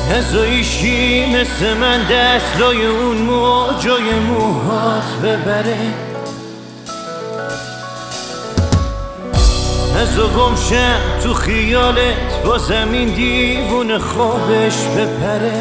نزایشی مثل من دستای اون موجای موهات ببره، نزا گمشم تو خیالت با زمین دیوون خوابش بپره.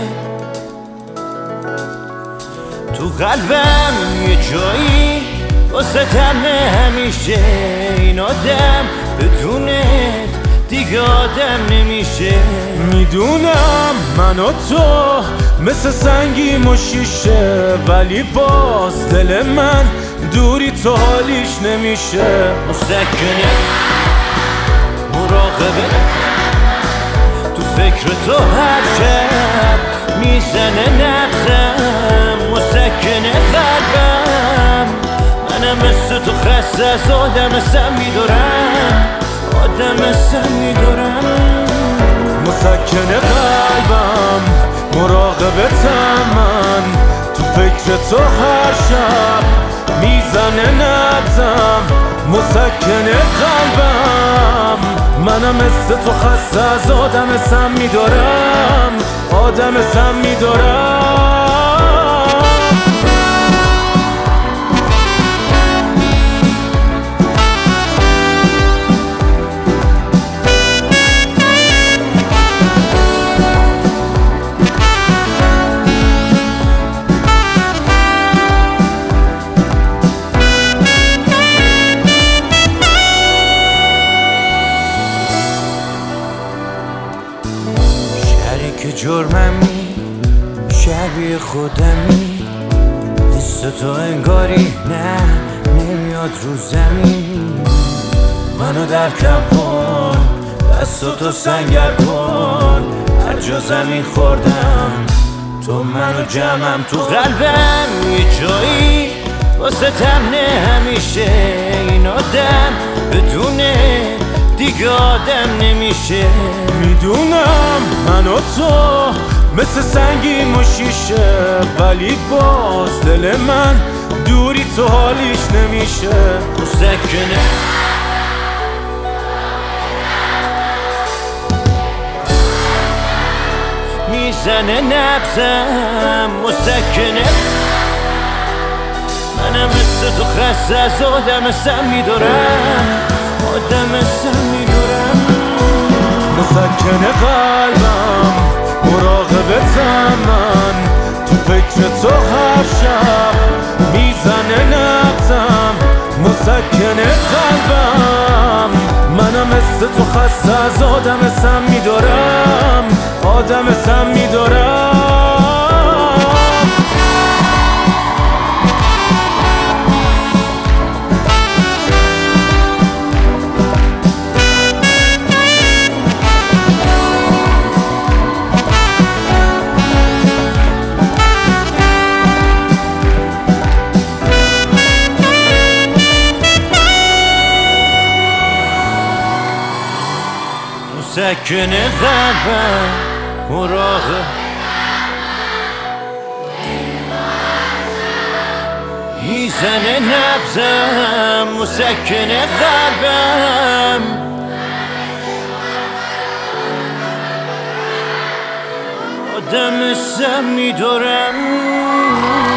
تو قلبم یه جایی واسه تمه همیشه، این آدم بدونت دیگه آدم نمیشه. میدونم من و تو مثل سنگیم و شیشه، ولی باز دل من دوری تو حالیش نمیشه. مسکنه مراقبه تو فکر تو هر شب میزنه نبزم، مسکنه قلبم. منم مثل تو خسته از آدم سم میدارم، آدم سم میدارم. مسکنه قلبم مراقبتم من، تو فکر تو هر شب میزنه نبزم. مسکنه قلبم منم مثل تو خسته از آدم سم میدارم، آدم سم میدارم. که جرممی شبیه خودمی، حس تو انگاری نه نمیاد رو زمین. منو درکم کن دستاتو سنگر کن، هر جا زمین خوردم تو منو جمعم. تو قلبم یه جایی واسه تمنه همیشه، این آدم بدونه دیگه آدم نمیشه. میدونم من و تو مثل سنگیم و شیشه، ولی باز دل من دوری تو حالیش نمیشه. مسکنه میزنه نبزم، مسکنه منم مثل تو خسته از آدم سم میدارم، آدم سم میدارم. مسکنه قلبم مراقبتم من، تو فکر تو هر شب میزنه نبزم. مسکنه قلبم منم مثل تو خسته از آدم سم میدارم، آدم سم میدارم. مسکنه قلبم مراقب میزنه نبزم، مسکنه قلبم آدم سم میدارم.